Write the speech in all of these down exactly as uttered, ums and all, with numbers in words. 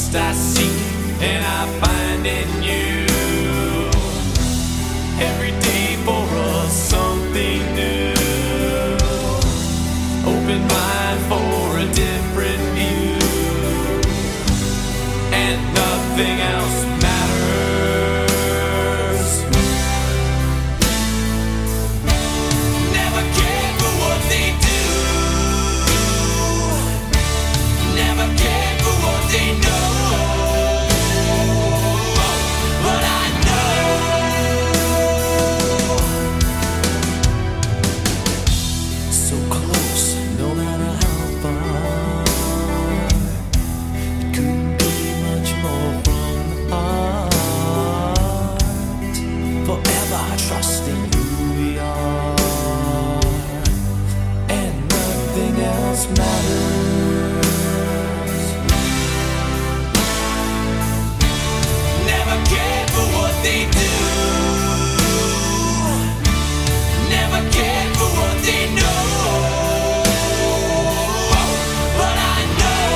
Trust I seek and I find in you. Every day for us something new. Open mind for a different view. And nothing else matters. Never cared for what they do. Never cared for what they know. But I know so close, no matter how far. It couldn't be much more from the heart. Forever trusting who we are. And nothing else matters. Never cared for what they do. Never cared for what they know. But I know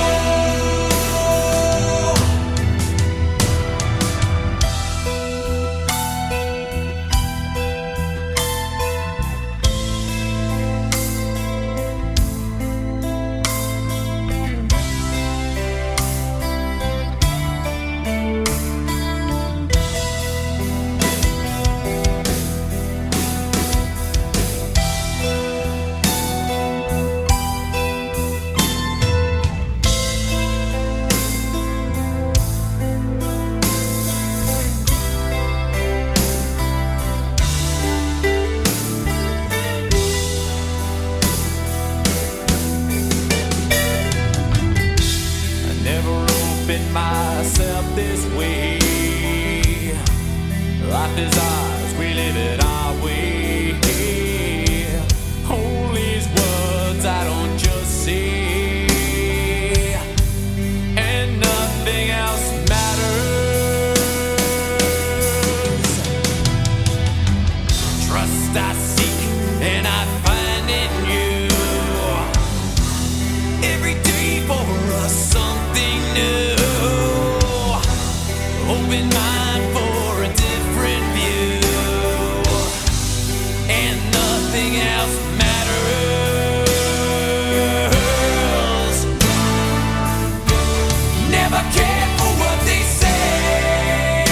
I never opened myself this way. Life is ours, we live it our way. Hold these words I don't just say. And nothing else matters. Trust I seek and I find in you. Every day for us something new. Open mind for a different view. And nothing else matters. Never cared for what they say.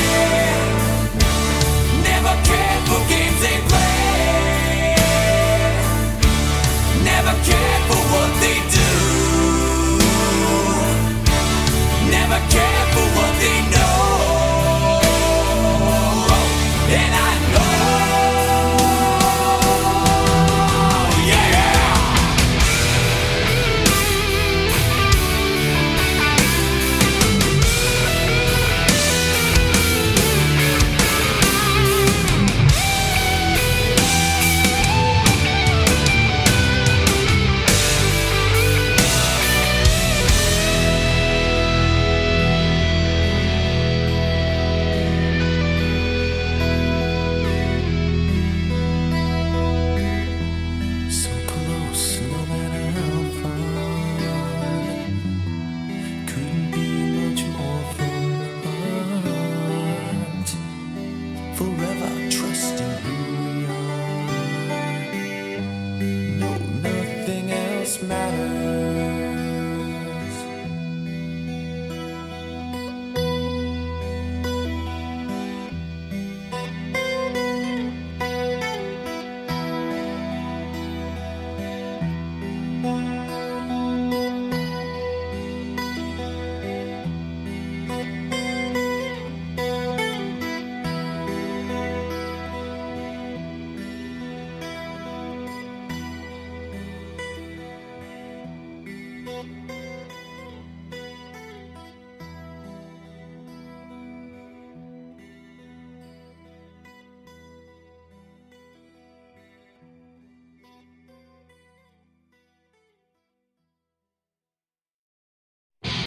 Never cared for games they play. Never cared for what they do. Never cared